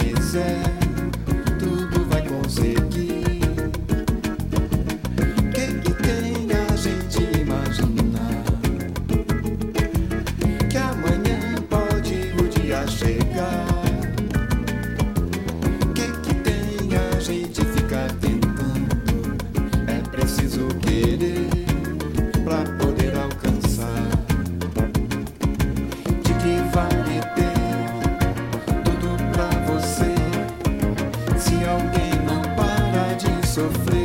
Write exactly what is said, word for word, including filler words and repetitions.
quiser, tudo vai conseguir. O que que tem a gente imaginar? Que amanhã pode o dia chegar. O que que tem a gente ficar tentando? É preciso querer pra poder alcançar. De que vale ter tudo pra você se alguém não para de sofrer?